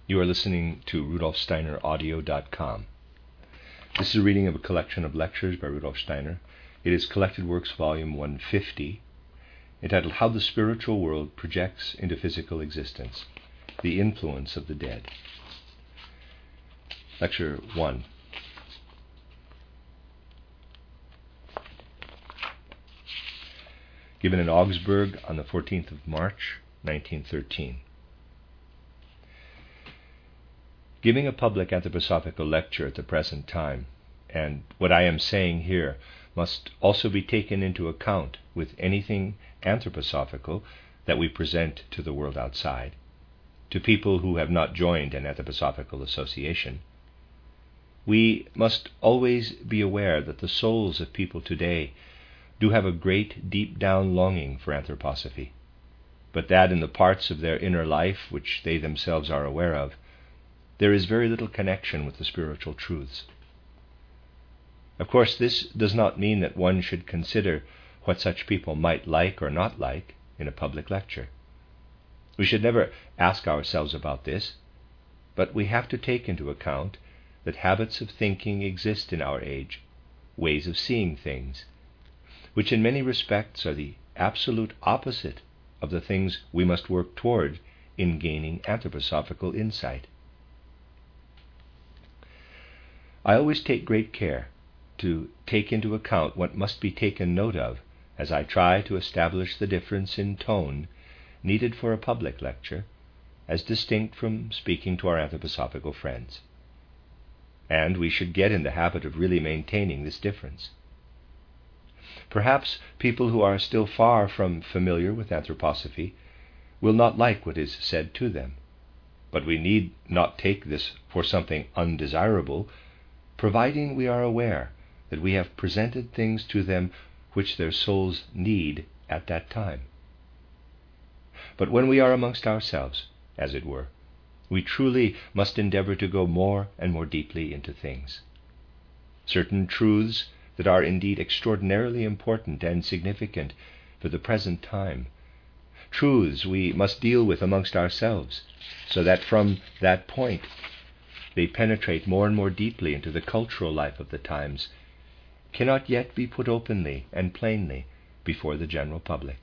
You are listening to rudolfsteineraudio.com. This is a reading of a collection of lectures by Rudolf Steiner. It is Collected Works, Volume 150, entitled How the Spiritual World Projects into Physical Existence, the Influence of the Dead. Lecture 1. Given in Augsburg on the 14th of March, 1913. Giving a public anthroposophical lecture at the present time, and what I am saying here must also be taken into account with anything anthroposophical that we present to the world outside, to people who have not joined an anthroposophical association. We must always be aware that the souls of people today do have a great deep-down longing for anthroposophy, but that in the parts of their inner life which they themselves are aware of, there is very little connection with the spiritual truths. Of course, this does not mean that one should consider what such people might like or not like in a public lecture. We should never ask ourselves about this, but we have to take into account that habits of thinking exist in our age, ways of seeing things, which in many respects are the absolute opposite of the things we must work toward in gaining anthroposophical insight. I always take great care to take into account what must be taken note of as I try to establish the difference in tone needed for a public lecture, as distinct from speaking to our anthroposophical friends. And we should get in the habit of really maintaining this difference. Perhaps people who are still far from familiar with anthroposophy will not like what is said to them, but we need not take this for something undesirable, providing we are aware that we have presented things to them which their souls need at that time. But when we are amongst ourselves, as it were, we truly must endeavor to go more and more deeply into things. Certain truths that are indeed extraordinarily important and significant for the present time, truths we must deal with amongst ourselves, so that from that point they penetrate more and more deeply into the cultural life of the times, cannot yet be put openly and plainly before the general public.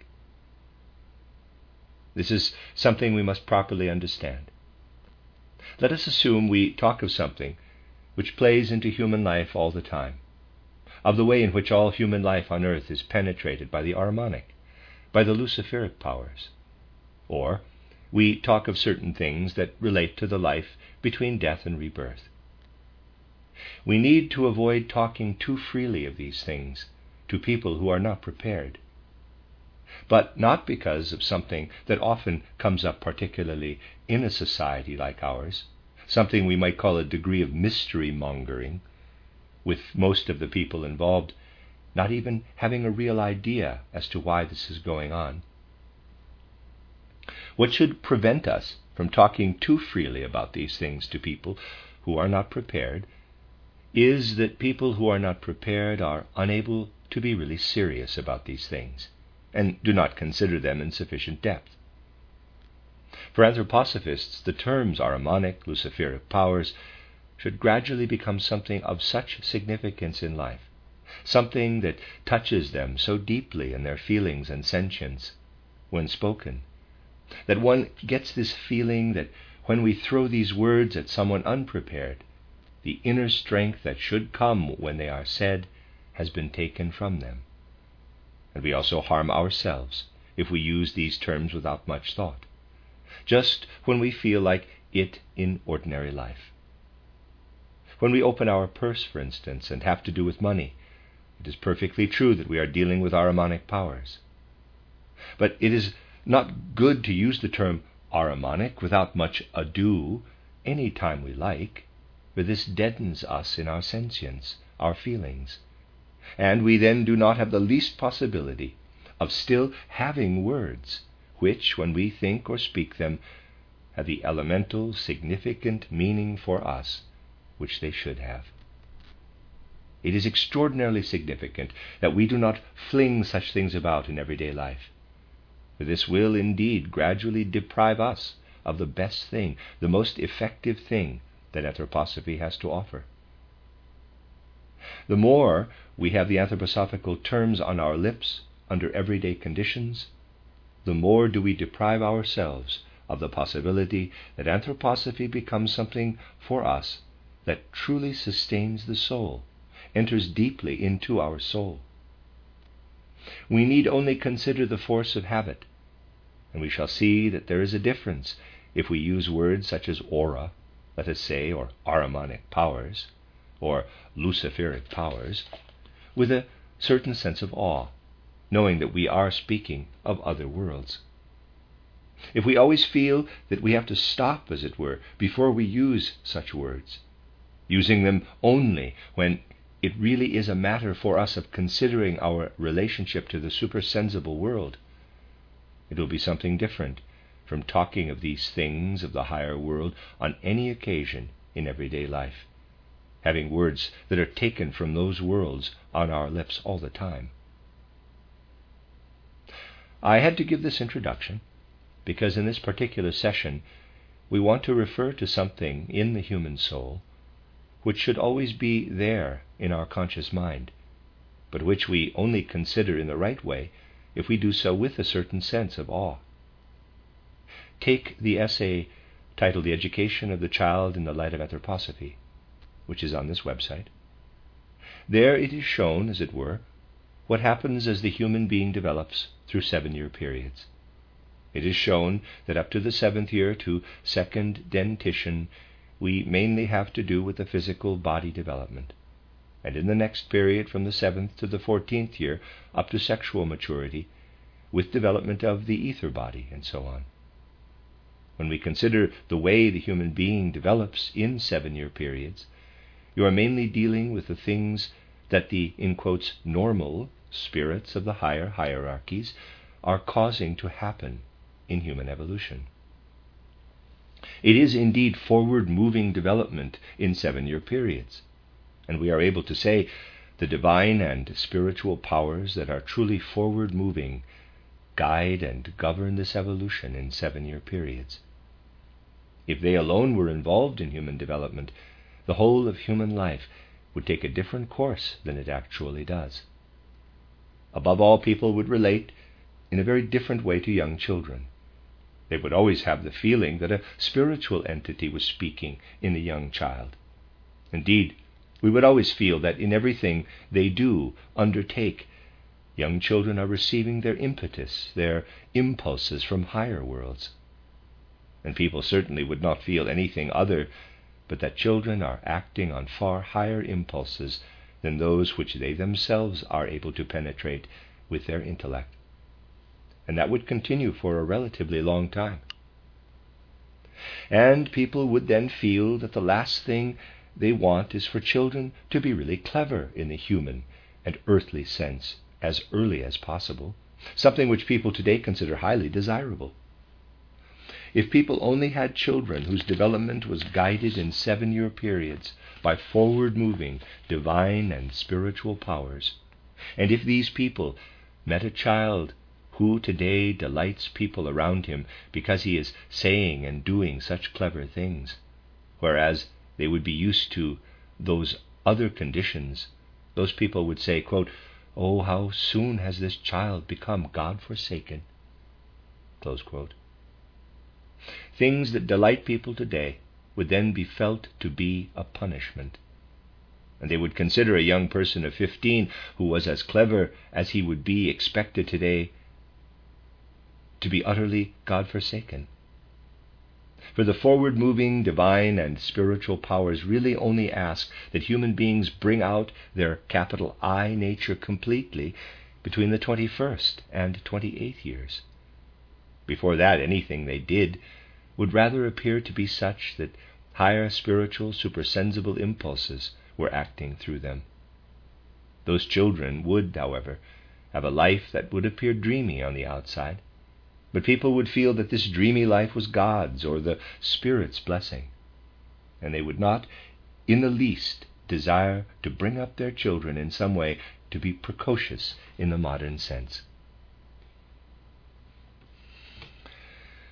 This is something we must properly understand. Let us assume we talk of something which plays into human life all the time, of the way in which all human life on earth is penetrated by the Ahrimanic, by the Luciferic powers. Or we talk of certain things that relate to the life between death and rebirth. We need to avoid talking too freely of these things to people who are not prepared, but not because of something that often comes up particularly in a society like ours, something we might call a degree of mystery-mongering, with most of the people involved not even having a real idea as to why this is going on. What should prevent us from talking too freely about these things to people who are not prepared is that people who are not prepared are unable to be really serious about these things and do not consider them in sufficient depth. For anthroposophists, the terms Ahrimanic, Luciferic powers should gradually become something of such significance in life, something that touches them so deeply in their feelings and sentience when spoken, that one gets this feeling that when we throw these words at someone unprepared, the inner strength that should come when they are said has been taken from them. And we also harm ourselves if we use these terms without much thought, just when we feel like it in ordinary life. When we open our purse, for instance, and have to do with money, it is perfectly true that we are dealing with Ahrimanic powers. But it is not good to use the term Ahrimanic without much ado any time we like, for this deadens us in our sentience, our feelings, and we then do not have the least possibility of still having words which, when we think or speak them, have the elemental, significant meaning for us which they should have. It is extraordinarily significant that we do not fling such things about in everyday life, for this will indeed gradually deprive us of the best thing, the most effective thing that anthroposophy has to offer. The more we have the anthroposophical terms on our lips under everyday conditions, the more do we deprive ourselves of the possibility that anthroposophy becomes something for us that truly sustains the soul, enters deeply into our soul. We need only consider the force of habit, and we shall see that there is a difference if we use words such as aura, let us say, or Ahrimanic powers, or Luciferic powers, with a certain sense of awe, knowing that we are speaking of other worlds. If we always feel that we have to stop, as it were, before we use such words, using them only when it really is a matter for us of considering our relationship to the supersensible world, it will be something different from talking of these things of the higher world on any occasion in everyday life, having words that are taken from those worlds on our lips all the time. I had to give this introduction because in this particular session we want to refer to something in the human soul which should always be there in our conscious mind, but which we only consider in the right way if we do so with a certain sense of awe. Take the essay titled The Education of the Child in the Light of Anthroposophy, which is on this website. There it is shown, as it were, what happens as the human being develops through 7-year periods. It is shown that up to the 7th year to second dentition, we mainly have to do with the physical body development, and in the next period from the 7th to the 14th year up to sexual maturity, with development of the ether body and so on. When we consider the way the human being develops in 7-year periods, you are mainly dealing with the things that the, in quotes, normal spirits of the higher hierarchies are causing to happen in human evolution. It is indeed forward-moving development in 7-year periods, and we are able to say the divine and spiritual powers that are truly forward-moving guide and govern this evolution in 7-year periods. If they alone were involved in human development, the whole of human life would take a different course than it actually does. Above all, people would relate in a very different way to young children. They would always have the feeling that a spiritual entity was speaking in a young child. Indeed, we would always feel that in everything they do undertake, young children are receiving their impetus, their impulses from higher worlds. And people certainly would not feel anything other but that children are acting on far higher impulses than those which they themselves are able to penetrate with their intellect. And that would continue for a relatively long time. And people would then feel that the last thing they want is for children to be really clever in the human and earthly sense as early as possible, something which people today consider highly desirable. If people only had children whose development was guided in 7-year periods by forward-moving divine and spiritual powers, and if these people met a child who today delights people around him because he is saying and doing such clever things, whereas they would be used to those other conditions, those people would say, quote, "Oh, how soon has this child become God-forsaken," close quote. Things that delight people today would then be felt to be a punishment. And they would consider a young person of 15 who was as clever as he would be expected today to be utterly God-forsaken. For the forward-moving divine and spiritual powers really only ask that human beings bring out their capital I nature completely between the 21st and 28th years. Before that, anything they did would rather appear to be such that higher spiritual, supersensible impulses were acting through them. Those children would, however, have a life that would appear dreamy on the outside, but people would feel that this dreamy life was God's or the Spirit's blessing, and they would not in the least desire to bring up their children in some way to be precocious in the modern sense.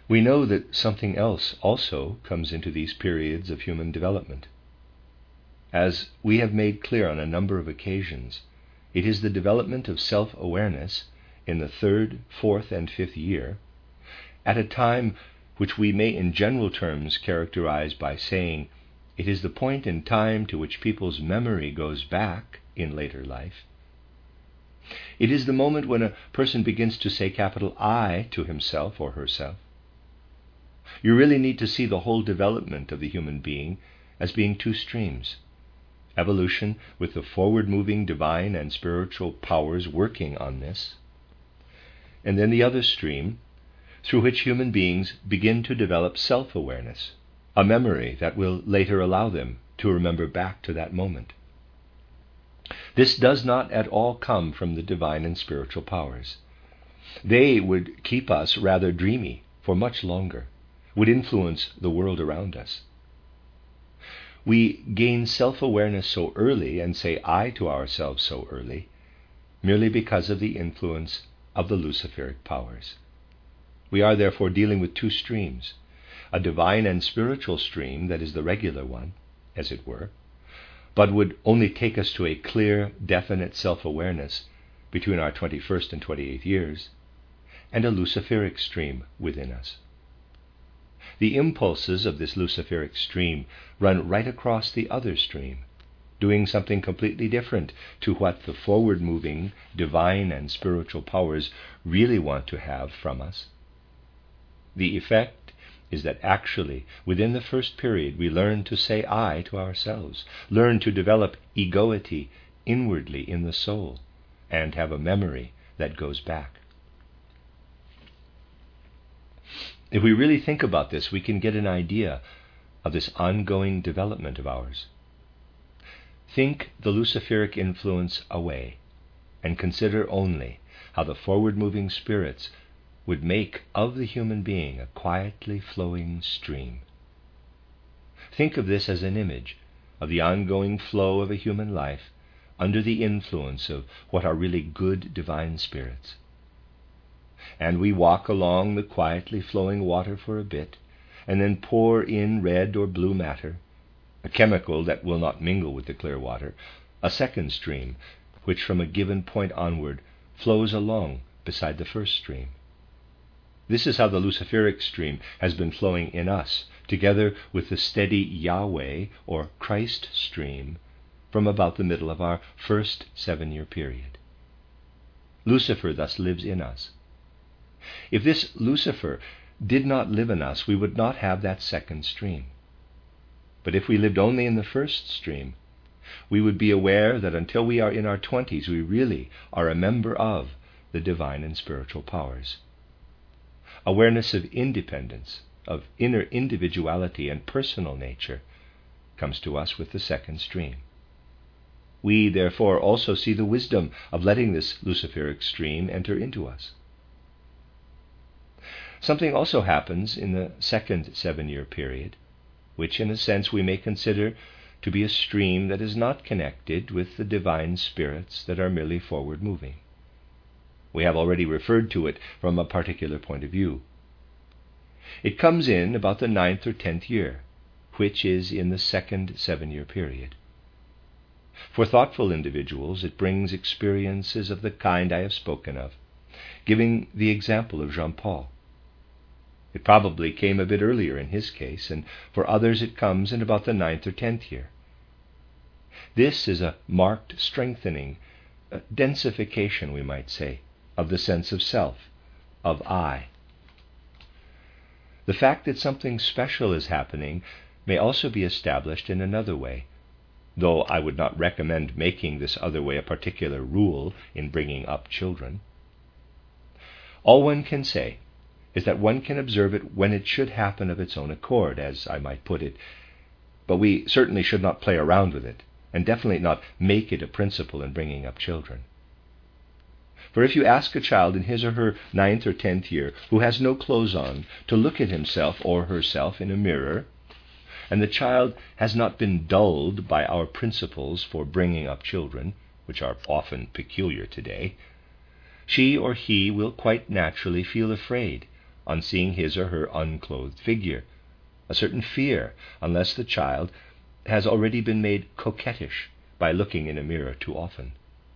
We know that something else also comes into these periods of human development. As we have made clear on a number of occasions, it is the development of self-awareness in the 3rd, 4th, and 5th year, at a time which we may in general terms characterize by saying it is the point in time to which people's memory goes back in later life. It is the moment when a person begins to say capital I to himself or herself. You really need to see the whole development of the human being as being 2 streams. Evolution with the forward-moving divine and spiritual powers working on this, and then the other stream through which human beings begin to develop self-awareness, a memory that will later allow them to remember back to that moment. This does not at all come from the divine and spiritual powers. They would keep us rather dreamy for much longer, would influence the world around us. We gain self-awareness so early and say I to ourselves so early merely because of the influence of the Luciferic powers. We are therefore dealing with 2 streams, a divine and spiritual stream that is the regular one, as it were, but would only take us to a clear, definite self-awareness between our 21st and 28th years, and a Luciferic stream within us. The impulses of this Luciferic stream run right across the other stream, doing something completely different to what the forward-moving divine and spiritual powers really want to have from us. The effect is that actually, within the first period, we learn to say I to ourselves, learn to develop egoity inwardly in the soul, and have a memory that goes back. If we really think about this, we can get an idea of this ongoing development of ours. Think the Luciferic influence away, and consider only how the forward-moving spirits would make of the human being a quietly flowing stream. Think of this as an image of the ongoing flow of a human life under the influence of what are really good divine spirits. And we walk along the quietly flowing water for a bit, and then pour in red or blue matter, a chemical that will not mingle with the clear water, a second stream, which from a given point onward flows along beside the first stream. This is how the Luciferic stream has been flowing in us, together with the steady Yahweh or Christ stream, from about the middle of our first 7-year period. Lucifer thus lives in us. If this Lucifer did not live in us, we would not have that second stream. But if we lived only in the first stream, we would be aware that until we are in our 20s, we really are a member of the divine and spiritual powers. Awareness of independence, of inner individuality and personal nature, comes to us with the second stream. We, therefore, also see the wisdom of letting this Luciferic stream enter into us. Something also happens in the second 7-year period, which in a sense we may consider to be a stream that is not connected with the divine spirits that are merely forward-moving. We have already referred to it from a particular point of view. It comes in about the 9th or 10th year, which is in the second 7-year period. For thoughtful individuals, it brings experiences of the kind I have spoken of, giving the example of Jean Paul. It probably came a bit earlier in his case, and for others it comes in about the 9th or 10th year. This is a marked strengthening, a densification, we might say, of the sense of self, of I. The fact that something special is happening may also be established in another way, though I would not recommend making this other way a particular rule in bringing up children. All one can say is that one can observe it when it should happen of its own accord, as I might put it, but we certainly should not play around with it, and definitely not make it a principle in bringing up children. For if you ask a child in his or her 9th or 10th year who has no clothes on to look at himself or herself in a mirror, and the child has not been dulled by our principles for bringing up children, which are often peculiar today, she or he will quite naturally feel afraid on seeing his or her unclothed figure, a certain fear unless the child has already been made coquettish by looking in a mirror too often.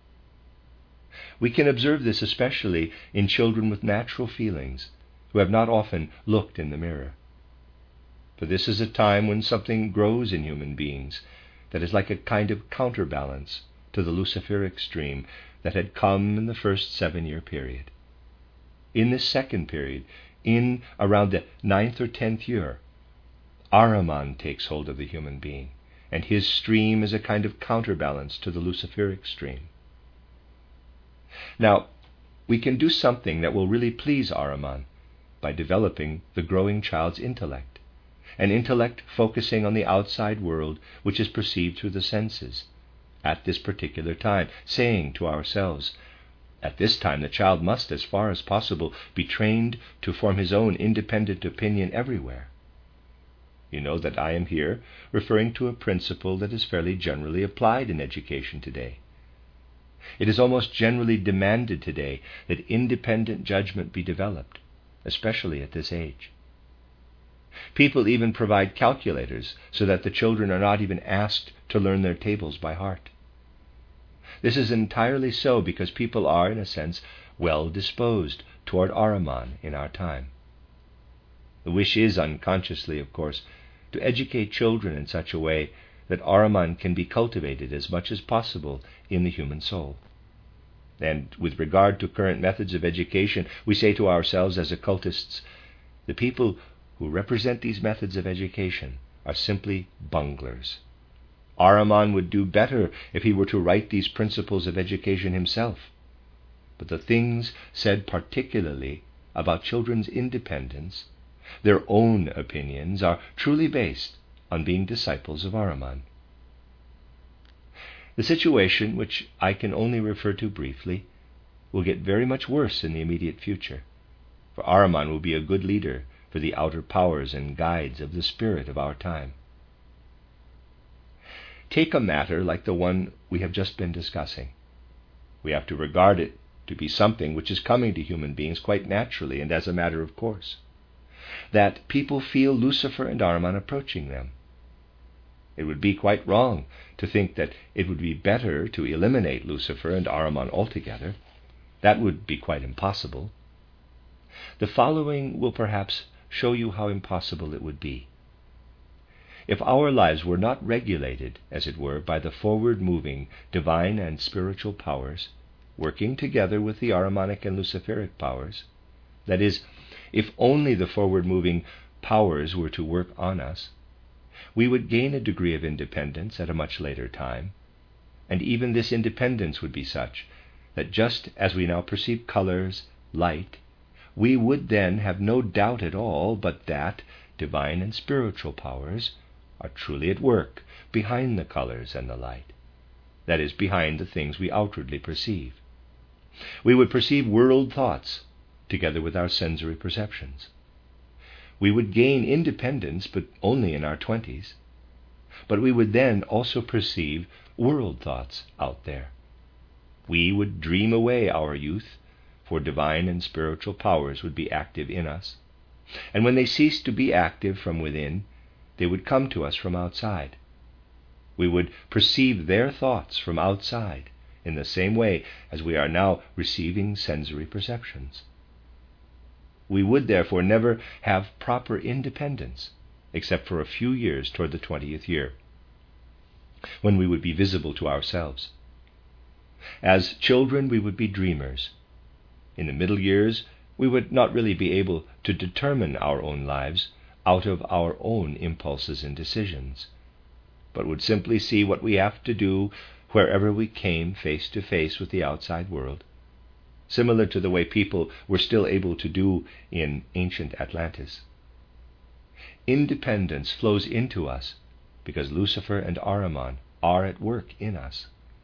We can observe this especially in children with natural feelings who have not often looked in the mirror. For this is a time when something grows in human beings that is like a kind of counterbalance to the Luciferic stream that had come in the first 7-year period. In this second period, in around the 9th or 10th year, Ahriman takes hold of the human being, and his stream is a kind of counterbalance to the Luciferic stream. Now, we can do something that will really please Ahriman by developing the growing child's intellect, an intellect focusing on the outside world which is perceived through the senses at this particular time, saying to ourselves, at this time the child must, as far as possible, be trained to form his own independent opinion everywhere. You know that I am here referring to a principle that is fairly generally applied in education today. It is almost generally demanded today that independent judgment be developed, especially at this age. People even provide calculators so that the children are not even asked to learn their tables by heart. This is entirely so because people are, in a sense, well disposed toward Ahriman in our time. The wish is unconsciously, of course, to educate children in such a way that Ahriman can be cultivated as much as possible in the human soul. And with regard to current methods of education, we say to ourselves as occultists, the people who represent these methods of education are simply bunglers. Ahriman would do better if he were to write these principles of education himself. But the things said particularly about children's independence, their own opinions, are truly based on being disciples of Ahriman. The situation, which I can only refer to briefly, will get very much worse in the immediate future, for Ahriman will be a good leader for the outer powers and guides of the spirit of our time. Take a matter like the one we have just been discussing. We have to regard it to be something which is coming to human beings quite naturally and as a matter of course, that people feel Lucifer and Ahriman approaching them. It would be quite wrong to think that it would be better to eliminate Lucifer and Ahriman altogether. That would be quite impossible. The following will perhaps show you how impossible it would be. If our lives were not regulated, as it were, by the forward-moving divine and spiritual powers, working together with the Ahrimanic and Luciferic powers, that is, if only the forward-moving powers were to work on us, we would gain a degree of independence at a much later time, and even this independence would be such that just as we now perceive colors, light, we would then have no doubt at all but that divine and spiritual powers are truly at work behind the colors and the light, that is, behind the things we outwardly perceive. We would perceive world thoughts together with our sensory perceptions. We would gain independence, but only in our 20s, but we would then also perceive world thoughts out there. We would dream away our youth, for divine and spiritual powers would be active in us, and when they ceased to be active from within, they would come to us from outside. We would perceive their thoughts from outside in the same way as we are now receiving sensory perceptions. We would therefore never have proper independence except for a few years toward the 20th year, when we would be visible to ourselves. As children, we would be dreamers. In the middle years, we would not really be able to determine our own lives out of our own impulses and decisions, but would simply see what we have to do wherever we came face to face with the outside world, similar to the way people were still able to do in ancient Atlantis. Independence flows into us because Lucifer and Ahriman are at work in us.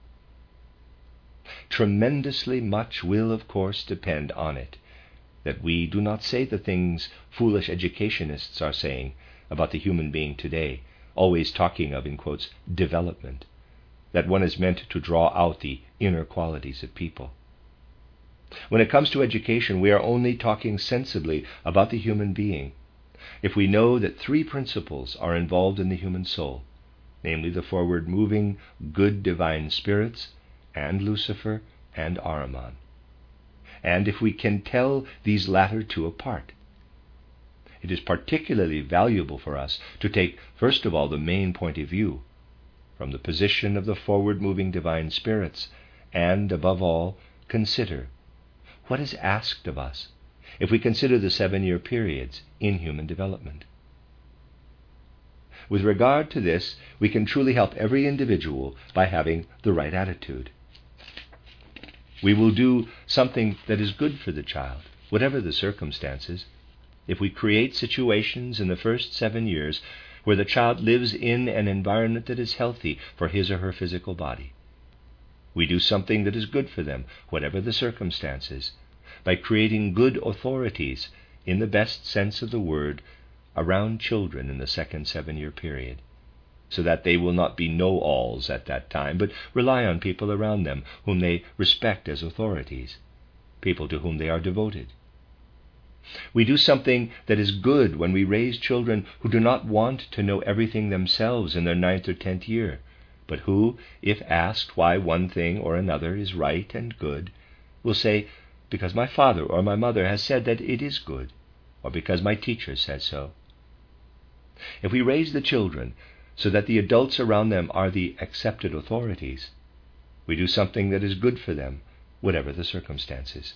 Tremendously much will, of course, depend on it, that we do not say the things foolish educationists are saying about the human being today, always talking of, in quotes, development, that one is meant to draw out the inner qualities of people. When it comes to education, we are only talking sensibly about the human being if we know that three principles are involved in the human soul, namely the forward-moving, good divine spirits, and Lucifer and Ahriman. And if we can tell these latter two apart, it is particularly valuable for us to take, first of all, the main point of view, from the position of the forward-moving divine spirits, and, above all, consider what is asked of us if we consider the 7-year periods in human development. With regard to this, we can truly help every individual by having the right attitude. We will do something that is good for the child, whatever the circumstances, if we create situations in the first 7 years where the child lives in an environment that is healthy for his or her physical body. We do something that is good for them, whatever the circumstances, by creating good authorities, in the best sense of the word, around children in the second 7-year period, so that they will not be know-alls at that time, but rely on people around them whom they respect as authorities, people to whom they are devoted. We do something that is good when we raise children who do not want to know everything themselves in their 9th or 10th year, but who, if asked why one thing or another is right and good, will say, because my father or my mother has said that it is good, or because my teacher said so. If we raise the children so that the adults around them are the accepted authorities, we do something that is good for them, whatever the circumstances.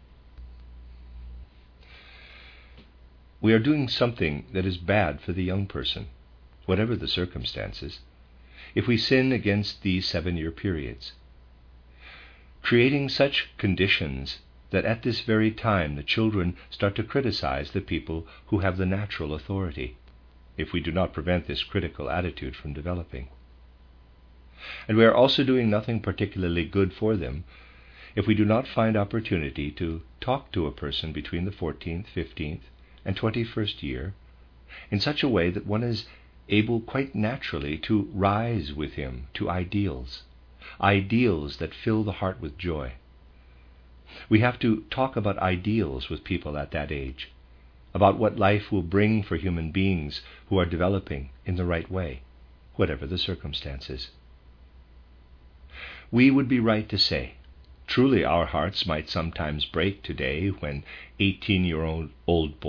We are doing something that is bad for the young person, whatever the circumstances, if we sin against these 7-year periods, creating such conditions that at this very time the children start to criticize the people who have the natural authority, if we do not prevent this critical attitude from developing. And we are also doing nothing particularly good for them if we do not find opportunity to talk to a person between the 14th, 15th, and 21st year in such a way that one is able quite naturally to rise with him to ideals that fill the heart with joy. We have to talk about ideals with people at that age, about what life will bring for human beings who are developing in the right way, whatever the circumstances. We would be right to say, truly our hearts might sometimes break today when 18-year-old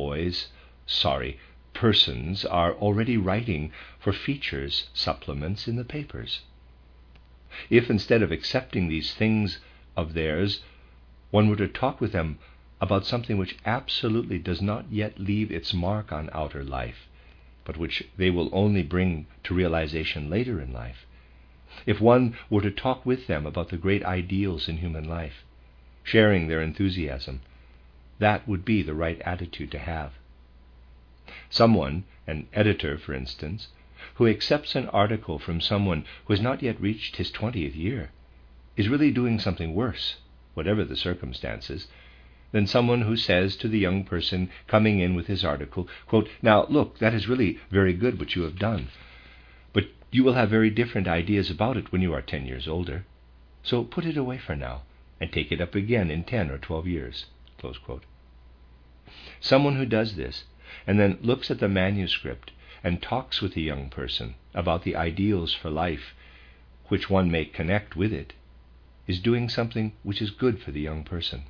persons are already writing for features supplements in the papers. If instead of accepting these things of theirs, one were to talk with them about something which absolutely does not yet leave its mark on outer life, but which they will only bring to realization later in life, if one were to talk with them about the great ideals in human life, sharing their enthusiasm, that would be the right attitude to have. Someone, an editor for instance, who accepts an article from someone who has not yet reached his 20th year, is really doing something worse, whatever the circumstances, than someone who says to the young person coming in with his article, quote, "Now look, that is really very good what you have done, but you will have very different ideas about it when you are 10 years older. So put it away for now, and take it up again in 10 or 12 years. Close quote. Someone who does this, and then looks at the manuscript and talks with the young person about the ideals for life which one may connect with it, is doing something which is good for the young person.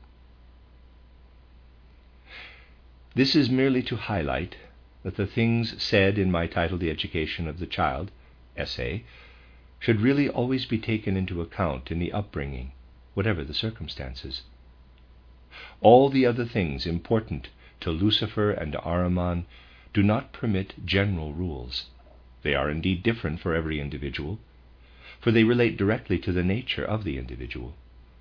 This is merely to highlight that the things said in my title, The Education of the Child, essay, should really always be taken into account in the upbringing, whatever the circumstances. All the other things important to Lucifer and Ahriman do not permit general rules. They are indeed different for every individual, for they relate directly to the nature of the individual.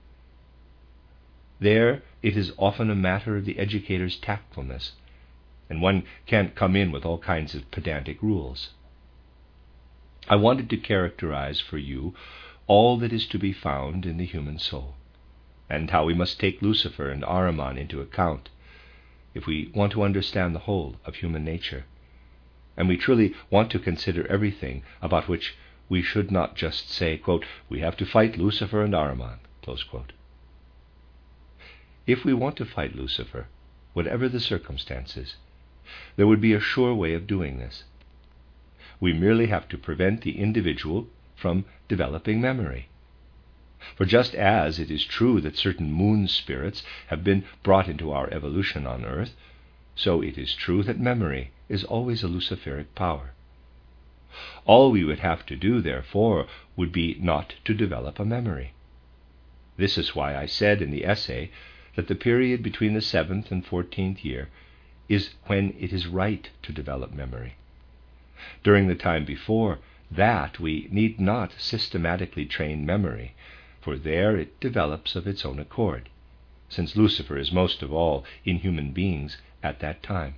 There it is often a matter of the educator's tactfulness, and one can't come in with all kinds of pedantic rules. I wanted to characterize for you all that is to be found in the human soul, and how we must take Lucifer and Ahriman into account if we want to understand the whole of human nature, and we truly want to consider everything about which we should not just say, quote, "We have to fight Lucifer and Ahriman," close quote. If we want to fight Lucifer, whatever the circumstances, there would be a sure way of doing this. We merely have to prevent the individual from developing memory. For just as it is true that certain moon spirits have been brought into our evolution on earth, so it is true that memory is always a Luciferic power. All we would have to do, therefore, would be not to develop a memory. This is why I said in the essay that the period between the 7th and 14th year is when it is right to develop memory. During the time before that, we need not systematically train memory, for there it develops of its own accord, since Lucifer is most of all in human beings at that time.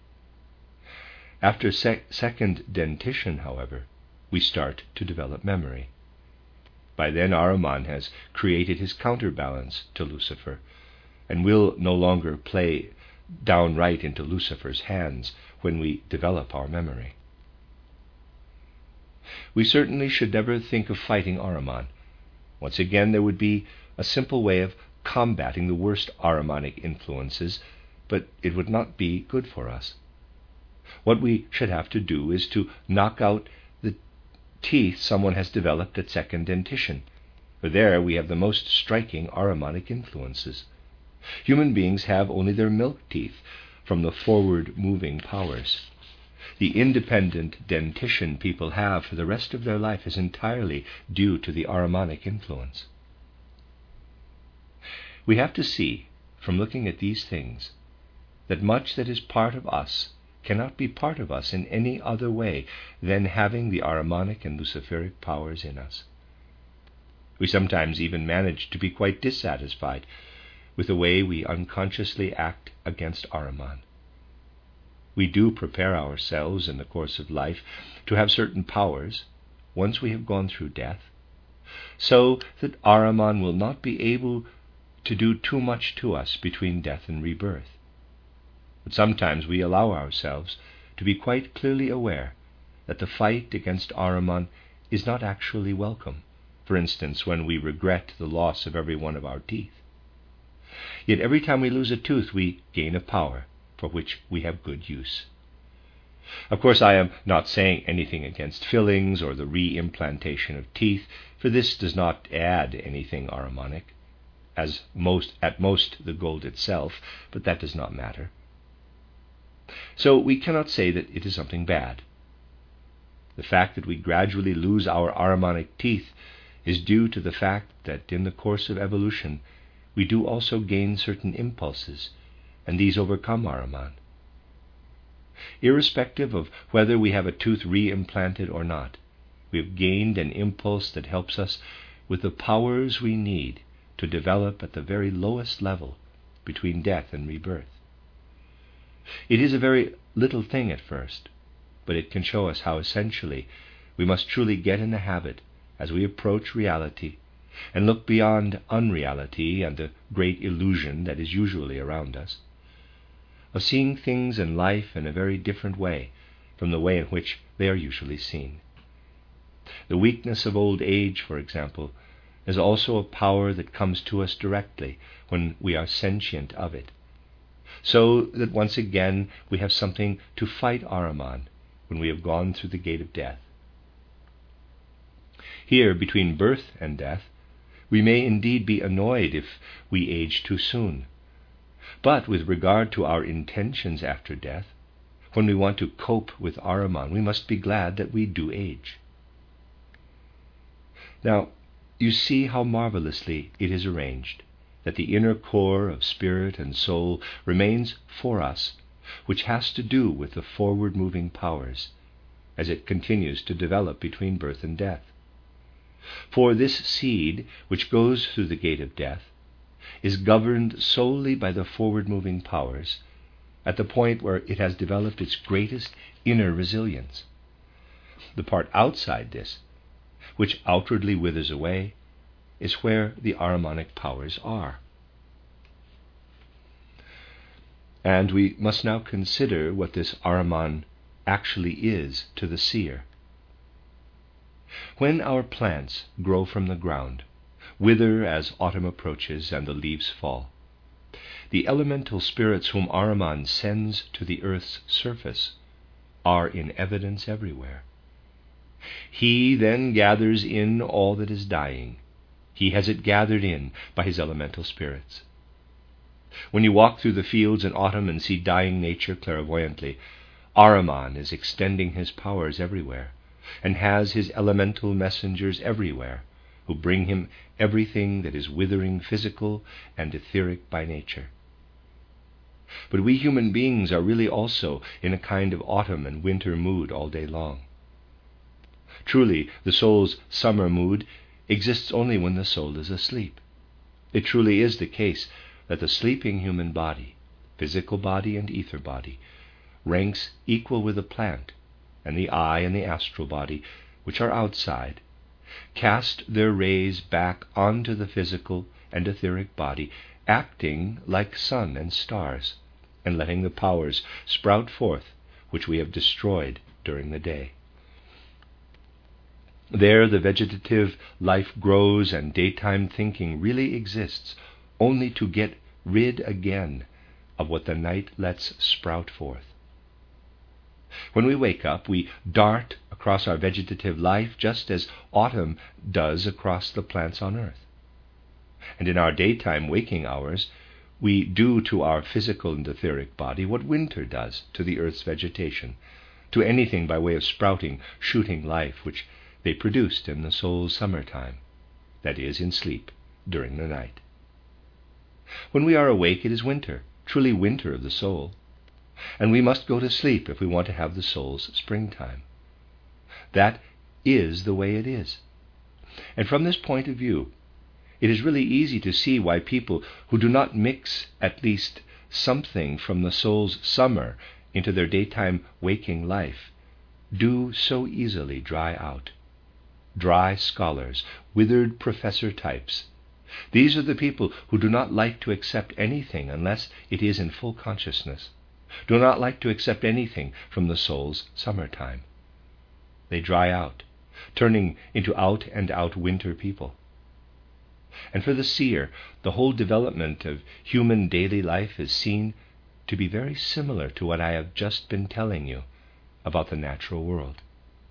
After second dentition, however, we start to develop memory. By then Ahriman has created his counterbalance to Lucifer, and will no longer play downright into Lucifer's hands when we develop our memory. We certainly should never think of fighting Ahriman. Once again, there would be a simple way of combating the worst Ahrimanic influences, but it would not be good for us. What we should have to do is to knock out the teeth someone has developed at second dentition, for there we have the most striking Ahrimanic influences. Human beings have only their milk teeth from the forward-moving powers. The independent dentition people have for the rest of their life is entirely due to the Ahrimanic influence. We have to see, from looking at these things, that much that is part of us cannot be part of us in any other way than having the Ahrimanic and Luciferic powers in us. We sometimes even manage to be quite dissatisfied with the way we unconsciously act against Ahriman. We do prepare ourselves in the course of life to have certain powers once we have gone through death, so that Ahriman will not be able to do too much to us between death and rebirth. But sometimes we allow ourselves to be quite clearly aware that the fight against Ahriman is not actually welcome, for instance, when we regret the loss of every one of our teeth. Yet every time we lose a tooth, we gain a power for which we have good use. Of course, I am not saying anything against fillings or the re-implantation of teeth, for this does not add anything Ahrimanic, at most the gold itself, but that does not matter. So we cannot say that it is something bad. The fact that we gradually lose our Ahrimanic teeth is due to the fact that in the course of evolution we do also gain certain impulses, and these overcome Ahriman. Irrespective of whether we have a tooth re-implanted or not, we have gained an impulse that helps us with the powers we need to develop at the very lowest level between death and rebirth. It is a very little thing at first, but it can show us how essentially we must truly get in the habit, as we approach reality, and look beyond unreality and the great illusion that is usually around us, of seeing things in life in a very different way from the way in which they are usually seen. The weakness of old age, for example, is also a power that comes to us directly when we are sentient of it, so that once again we have something to fight Ahriman when we have gone through the gate of death. Here, between birth and death, we may indeed be annoyed if we age too soon. But with regard to our intentions after death, when we want to cope with Ahriman, we must be glad that we do age. Now, you see how marvelously it is arranged, that the inner core of spirit and soul remains for us, which has to do with the forward-moving powers, as it continues to develop between birth and death. For this seed, which goes through the gate of death, is governed solely by the forward-moving powers at the point where it has developed its greatest inner resilience. The part outside this, which outwardly withers away, is where the Ahrimanic powers are. And we must now consider what this Ahriman actually is to the seer. When our plants grow from the ground, wither as autumn approaches and the leaves fall, the elemental spirits whom Ahriman sends to the earth's surface are in evidence everywhere. He then gathers in all that is dying. He has it gathered in by his elemental spirits. When you walk through the fields in autumn and see dying nature clairvoyantly, Ahriman is extending his powers everywhere, and has his elemental messengers everywhere, who bring him everything that is withering, physical and etheric by nature. But we human beings are really also in a kind of autumn and winter mood all day long. Truly, the soul's summer mood exists only when the soul is asleep. It truly is the case that the sleeping human body, physical body and ether body, ranks equal with the plant, and the eye and the astral body, which are outside, cast their rays back onto the physical and etheric body, acting like sun and stars, and letting the powers sprout forth which we have destroyed during the day. There the vegetative life grows, and daytime thinking really exists, only to get rid again of what the night lets sprout forth. When we wake up, we dart across our vegetative life just as autumn does across the plants on earth. And in our daytime waking hours, we do to our physical and etheric body what winter does to the earth's vegetation, to anything by way of sprouting, shooting life which they produced in the soul's summertime, that is, in sleep during the night. When we are awake, it is winter, truly winter of the soul, and we must go to sleep if we want to have the soul's springtime. That is the way it is. And from this point of view, it is really easy to see why people who do not mix at least something from the soul's summer into their daytime waking life do so easily dry out. Dry scholars, withered professor types. These are the people who do not like to accept anything unless it is in full consciousness, do not like to accept anything from the soul's summertime. They dry out, turning into out-and-out winter people. And for the seer, the whole development of human daily life is seen to be very similar to what I have just been telling you about the natural world.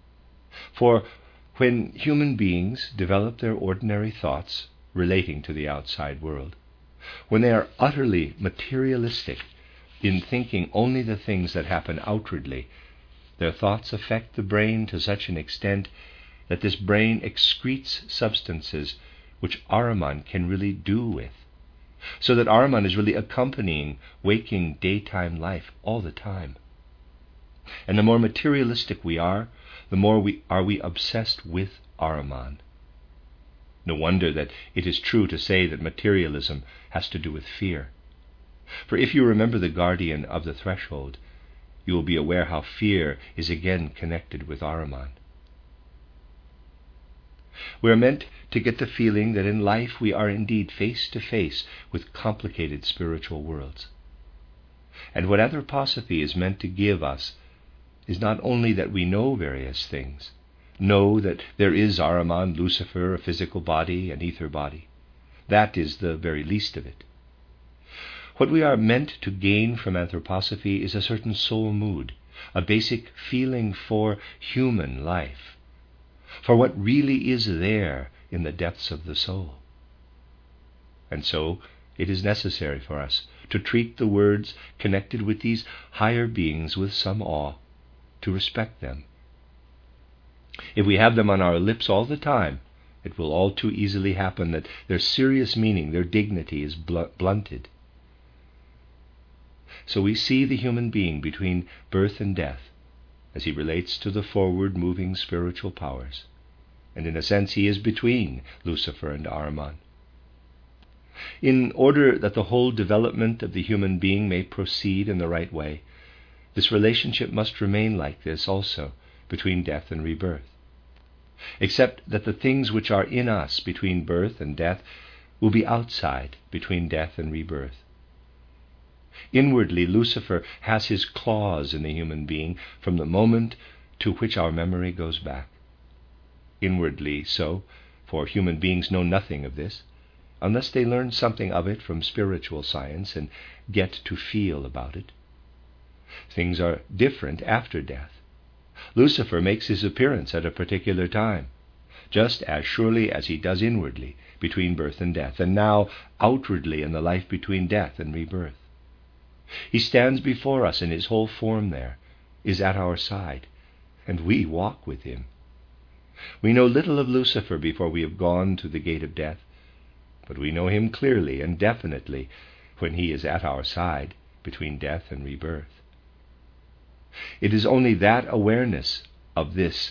For when human beings develop their ordinary thoughts relating to the outside world, when they are utterly materialistic in thinking only the things that happen outwardly, their thoughts affect the brain to such an extent that this brain excretes substances which Ahriman can really do with, so that Ahriman is really accompanying waking daytime life all the time. And the more materialistic we are, the more we are obsessed with Ahriman. No wonder that it is true to say that materialism has to do with fear. For if you remember the guardian of the threshold, you will be aware how fear is again connected with Ahriman. We are meant to get the feeling that in life we are indeed face to face with complicated spiritual worlds. And what anthroposophy is meant to give us is not only that we know various things, know that there is Ahriman, Lucifer, a physical body, an ether body. That is the very least of it. What we are meant to gain from anthroposophy is a certain soul mood, a basic feeling for human life, for what really is there in the depths of the soul. And so it is necessary for us to treat the words connected with these higher beings with some awe, to respect them. If we have them on our lips all the time, it will all too easily happen that their serious meaning, their dignity is blunted. So we see the human being between birth and death as he relates to the forward-moving spiritual powers, and in a sense he is between Lucifer and Ahriman. In order that the whole development of the human being may proceed in the right way, this relationship must remain like this also between death and rebirth, except that the things which are in us between birth and death will be outside between death and rebirth. Inwardly, Lucifer has his claws in the human being from the moment to which our memory goes back. Inwardly so, for human beings know nothing of this, unless they learn something of it from spiritual science and get to feel about it. Things are different after death. Lucifer makes his appearance at a particular time, just as surely as he does inwardly between birth and death, and now outwardly in the life between death and rebirth. He stands before us in his whole form there, is at our side, and we walk with him. We know little of Lucifer before we have gone to the gate of death, but we know him clearly and definitely when he is at our side between death and rebirth. It is only that awareness of this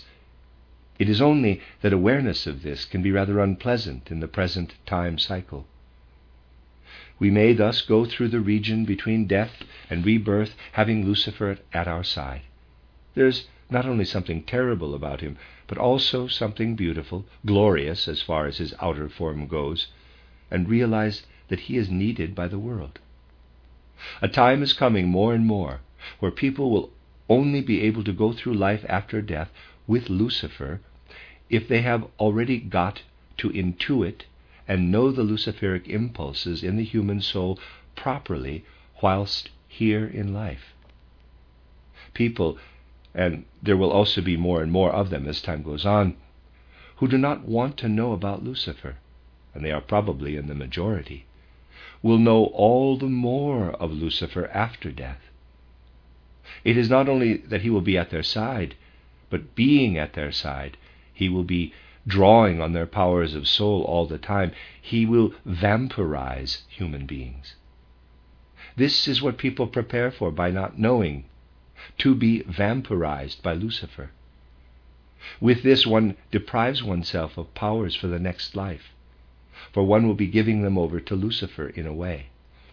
can be rather unpleasant in the present time cycle. We may thus go through the region between death and rebirth, having Lucifer at our side. There's not only something terrible about him, but also something beautiful, glorious as far as his outer form goes, and realize that he is needed by the world. A time is coming more and more where people will only be able to go through life after death with Lucifer if they have already got to intuit and know the Luciferic impulses in the human soul properly whilst here in life. People, and there will also be more and more of them as time goes on, who do not want to know about Lucifer, and they are probably in the majority, will know all the more of Lucifer after death. It is not only that he will be at their side, but being at their side, he will be drawing on their powers of soul all the time. He will vampirize human beings. This is what people prepare for by not knowing, to be vampirized by Lucifer. With this, one deprives oneself of powers for the next life, for one will be giving them over to Lucifer in a way.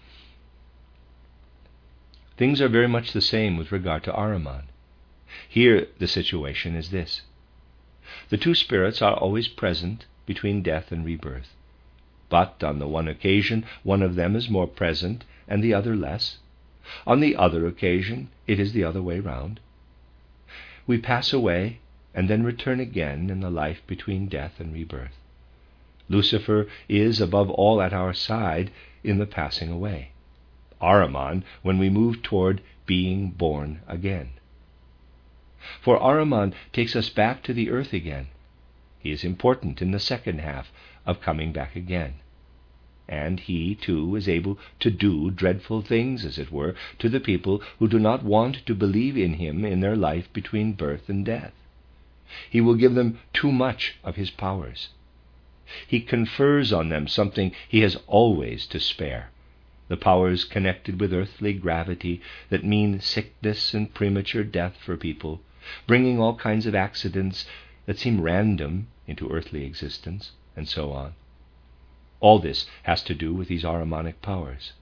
Things are very much the same with regard to Ahriman. Here the situation is this. The two spirits are always present between death and rebirth, but on the one occasion one of them is more present and the other less. On the other occasion it is the other way round. We pass away and then return again in the life between death and rebirth. Lucifer is above all at our side in the passing away. Ahriman when we move toward being born again. For Ahriman takes us back to the earth again. He is important in the second half of coming back again. And he, too, is able to do dreadful things, as it were, to the people who do not want to believe in him in their life between birth and death. He will give them too much of his powers. He confers on them something he has always to spare, the powers connected with earthly gravity that mean sickness and premature death for people, bringing all kinds of accidents that seem random into earthly existence, and so on. All this has to do with these Ahrimanic powers.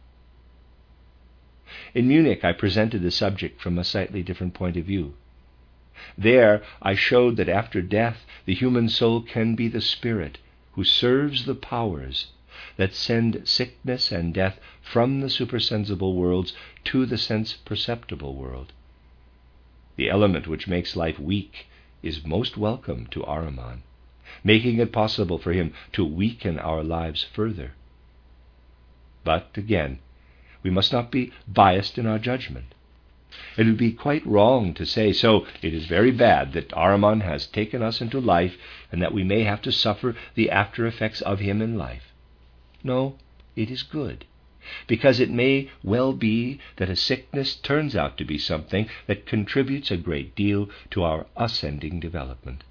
In Munich, I presented the subject from a slightly different point of view. There, I showed that after death, the human soul can be the spirit who serves the powers that send sickness and death from the supersensible worlds to the sense-perceptible world. The element which makes life weak is most welcome to Ahriman, making it possible for him to weaken our lives further. But again, we must not be biased in our judgment. It would be quite wrong to say, so it is very bad that Ahriman has taken us into life and that we may have to suffer the after effects of him in life. No, it is good, because it may well be that a sickness turns out to be something that contributes a great deal to our ascending development.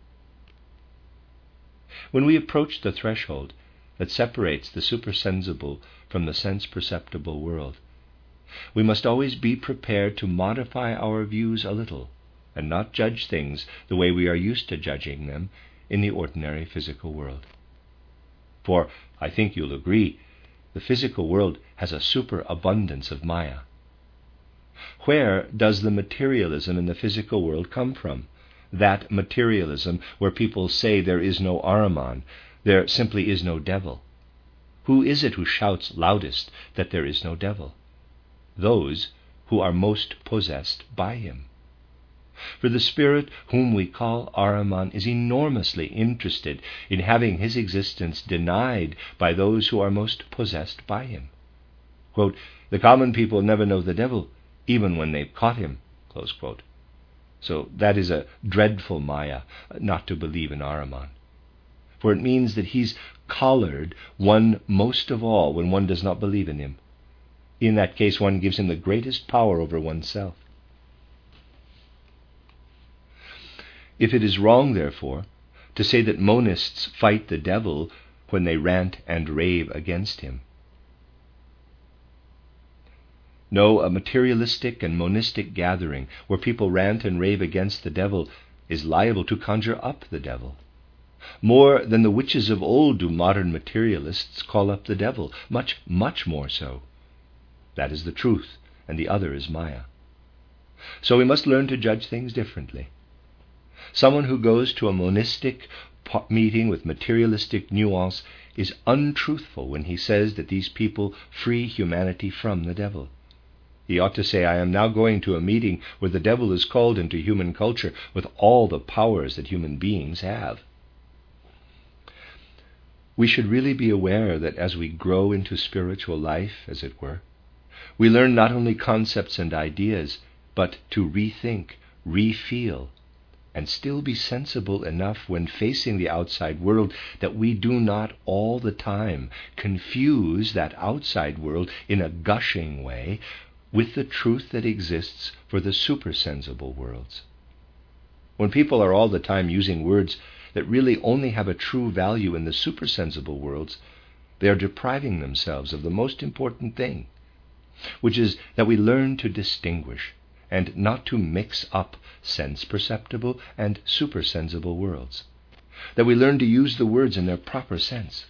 When we approach the threshold that separates the supersensible from the sense-perceptible world, we must always be prepared to modify our views a little and not judge things the way we are used to judging them in the ordinary physical world. For, I think you'll agree, the physical world has a superabundance of Maya. Where does the materialism in the physical world come from? That materialism where people say there is no Ahriman, there simply is no devil. Who is it who shouts loudest that there is no devil? Those who are most possessed by him. For the spirit whom we call Ahriman is enormously interested in having his existence denied by those who are most possessed by him. Quote, "The common people never know the devil, even when they've caught him." Close quote. So that is a dreadful Maya, not to believe in Ahriman. For it means that he's collared one most of all when one does not believe in him. In that case, one gives him the greatest power over oneself. If it is wrong, therefore, to say that monists fight the devil when they rant and rave against him. No, a materialistic and monistic gathering where people rant and rave against the devil is liable to conjure up the devil. More than the witches of old do modern materialists call up the devil, much, much more so. That is the truth, and the other is Maya. So we must learn to judge things differently. Someone who goes to a monistic meeting with materialistic nuance is untruthful when he says that these people free humanity from the devil. He ought to say, "I am now going to a meeting where the devil is called into human culture with all the powers that human beings have." We should really be aware that as we grow into spiritual life, as it were, we learn not only concepts and ideas, but to rethink, re-feel, and still be sensible enough when facing the outside world that we do not all the time confuse that outside world in a gushing way with the truth that exists for the supersensible worlds. When people are all the time using words that really only have a true value in the supersensible worlds, they are depriving themselves of the most important thing, which is that we learn to distinguish and not to mix up sense-perceptible and supersensible worlds, that we learn to use the words in their proper sense.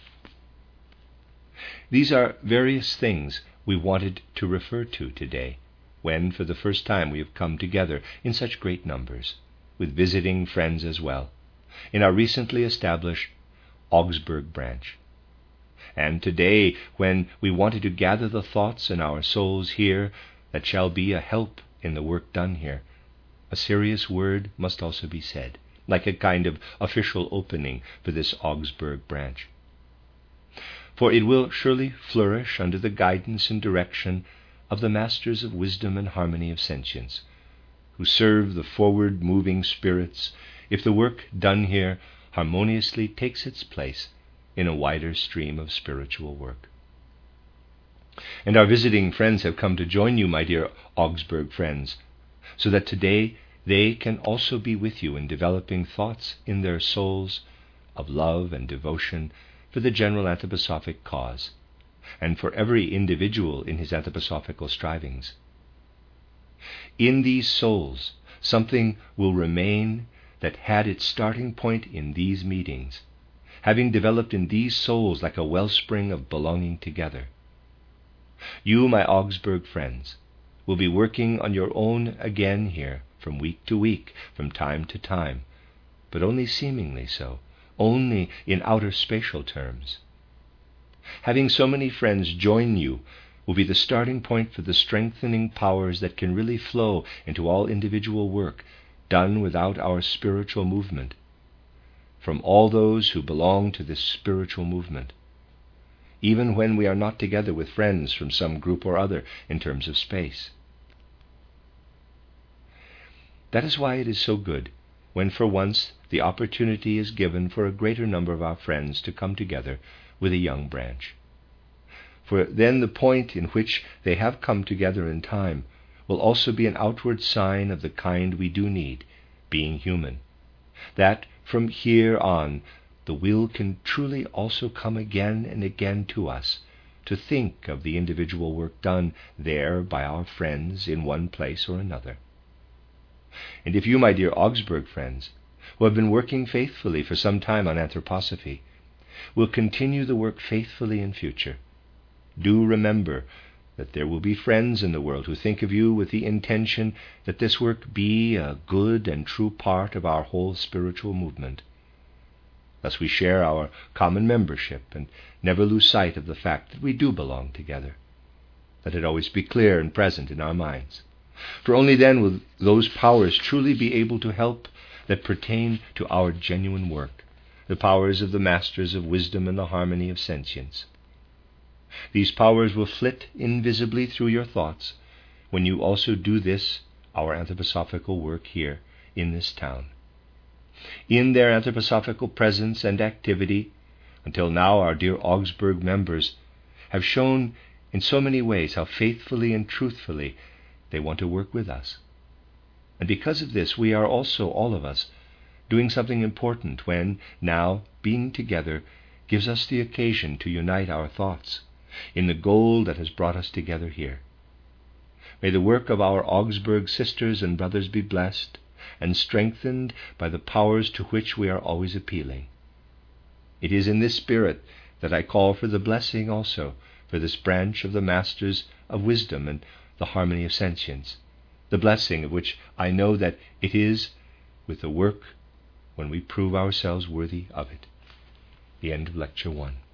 These are various things we wanted to refer to today, when for the first time we have come together in such great numbers, with visiting friends as well, in our recently established Augsburg branch. And today, when we wanted to gather the thoughts in our souls here that shall be a help in the work done here, a serious word must also be said, like a kind of official opening for this Augsburg branch. For it will surely flourish under the guidance and direction of the masters of wisdom and harmony of sentience, who serve the forward-moving spirits if the work done here harmoniously takes its place in a wider stream of spiritual work. And our visiting friends have come to join you, my dear Augsburg friends, so that today they can also be with you in developing thoughts in their souls of love and devotion for the general anthroposophic cause, and for every individual in his anthroposophical strivings. In these souls, something will remain that had its starting point in these meetings, having developed in these souls like a wellspring of belonging together. You, my Augsburg friends, will be working on your own again here from week to week, from time to time, but only seemingly so, only in outer spatial terms. Having so many friends join you will be the starting point for the strengthening powers that can really flow into all individual work done without our spiritual movement, from all those who belong to this spiritual movement, even when we are not together with friends from some group or other in terms of space. That is why it is so good when for once the opportunity is given for a greater number of our friends to come together with a young branch. For then the point in which they have come together in time will also be an outward sign of the kind we do need, being human, that from here on the will can truly also come again and again to us to think of the individual work done there by our friends in one place or another. And if you, my dear Augsburg friends, who have been working faithfully for some time on anthroposophy, will continue the work faithfully in future, do remember that there will be friends in the world who think of you with the intention that this work be a good and true part of our whole spiritual movement. Thus we share our common membership and never lose sight of the fact that we do belong together. Let it always be clear and present in our minds, For only then will those powers truly be able to help that pertain to our genuine work, the powers of the masters of wisdom and the harmony of sentience. These powers will flit invisibly through your thoughts when you also do this, our anthroposophical work here in this town. In their anthroposophical presence and activity, until now our dear Augsburg members have shown in so many ways how faithfully and truthfully they want to work with us. And because of this, we are also, all of us, doing something important when, now, being together gives us the occasion to unite our thoughts in the goal that has brought us together here. May the work of our Augsburg sisters and brothers be blessed and strengthened by the powers to which we are always appealing. It is in this spirit that I call for the blessing also for this branch of the Masters of Wisdom and the Harmony of Sentience, the blessing of which I know that it is with the work when we prove ourselves worthy of it. The end of Lecture 1.